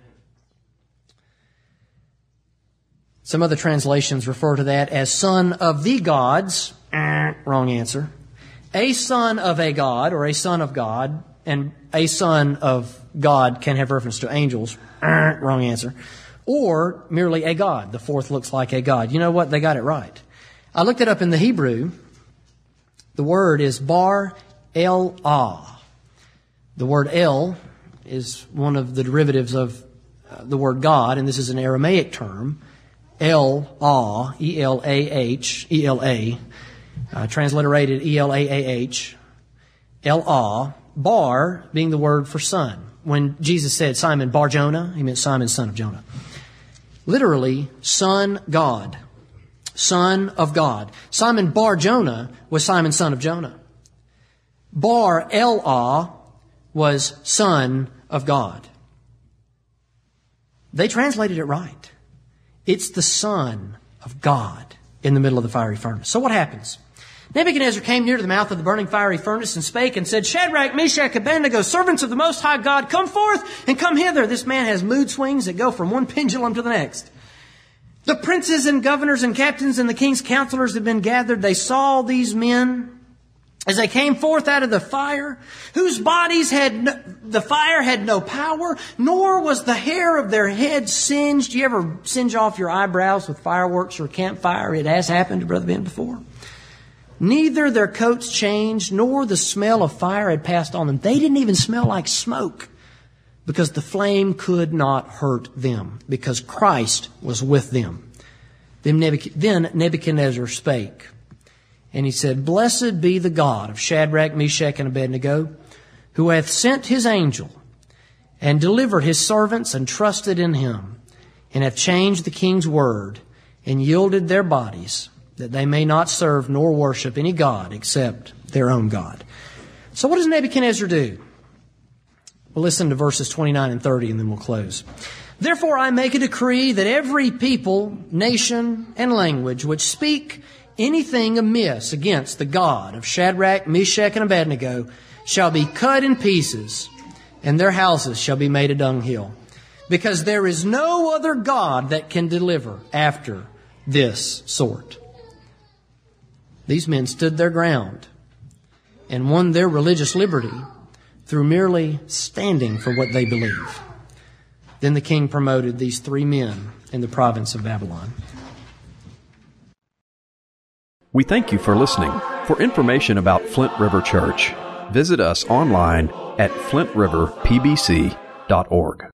Some other translations refer to that as son of the gods. Wrong answer. A son of a god or a son of God, and a son of God can have reference to angels. Wrong answer. Or merely a god. The 4th looks like a god. You know what? They got it right. I looked it up in the Hebrew. The word is bar el-ah. The word El is one of the derivatives of the word God, and this is an Aramaic term. El-ah, E-L-A-H, E-L-A, transliterated E-L-A-A-H, El-ah, bar being the word for son. When Jesus said Simon Bar Jonah, He meant Simon, son of Jonah. Literally, son God, son of God. Simon Bar Jonah was Simon, son of Jonah. Bar El-ah was son of God. They translated it right. It's the Son of God in the middle of the fiery furnace. So what happens? Nebuchadnezzar came near to the mouth of the burning fiery furnace and spake and said, Shadrach, Meshach, Abednego, servants of the Most High God, come forth and come hither. This man has mood swings that go from one pendulum to the next. The princes and governors and captains and the king's counselors had been gathered. They saw these men as they came forth out of the fire, whose bodies the fire had no power, nor was the hair of their heads singed. You ever singe off your eyebrows with fireworks or campfire? It has happened to Brother Ben before. Neither their coats changed, nor the smell of fire had passed on them. They didn't even smell like smoke, because the flame could not hurt them, because Christ was with them. Then Nebuchadnezzar spake And he said, Blessed be the God of Shadrach, Meshach, and Abednego, who hath sent his angel and delivered his servants and trusted in him, and hath changed the king's word and yielded their bodies, that they may not serve nor worship any god except their own God. So what does Nebuchadnezzar do? Well, listen to verses 29 and 30, and then we'll close. Therefore I make a decree that every people, nation, and language which speak anything amiss against the God of Shadrach, Meshach, and Abednego shall be cut in pieces, and their houses shall be made a dunghill, because there is no other God that can deliver after this sort. These men stood their ground and won their religious liberty through merely standing for what they believe. Then the king promoted these 3 men in the province of Babylon. We thank you for listening. For information about Flint River Church, visit us online at flintriverpbc.org.